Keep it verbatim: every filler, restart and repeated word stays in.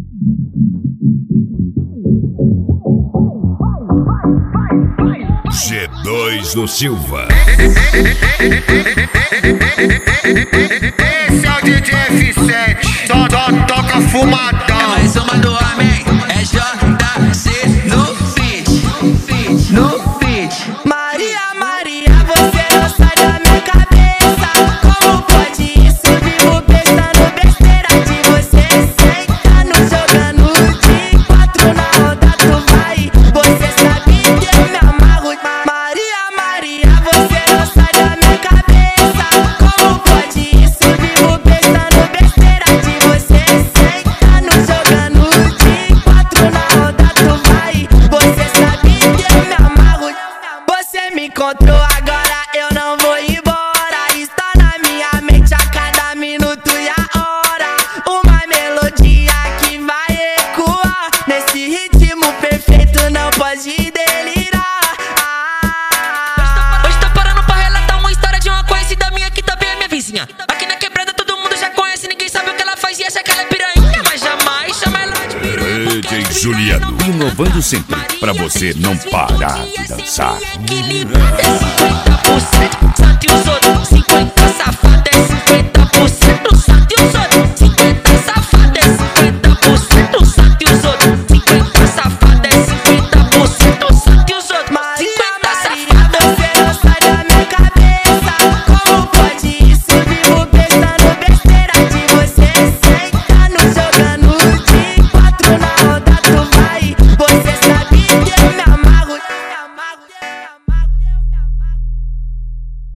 G dois do Silva. Esse é o D J F sete, só toca fumadão. É mais uma do homem, é J C no beat, no beat. Maria, Maria, você não sai da minha cabeça. Como pode isso? Vivo pensando besteira de você. Sentando, jogando de quatro na roda, tu vai. Você sabe que eu me amarro. Maria, Maria, você não sai da minha cabeça. Como pode isso? Vivo pensando besteira de você. Sentando, jogando de quatro na roda, tu vai. Você sabe que eu me amarro. Você me encontrou agora, eu não vou embora. Está na minha mente a cada minuto e a hora. Uma melodia que vai ecoar. Nesse ritmo perfeito não pode delirar. Ah. Hoje tô parando pra relatar uma história de uma conhecida minha que também é minha vizinha. Aqui na quebrada todo mundo já conhece, ninguém sabe o que ela faz e acha que ela é piranha. Mas jamais chama ela de piranha. D J Juliano, inovando sempre, pra você não parar de dançar. Equilibrada, cinquenta por cento, só que os outros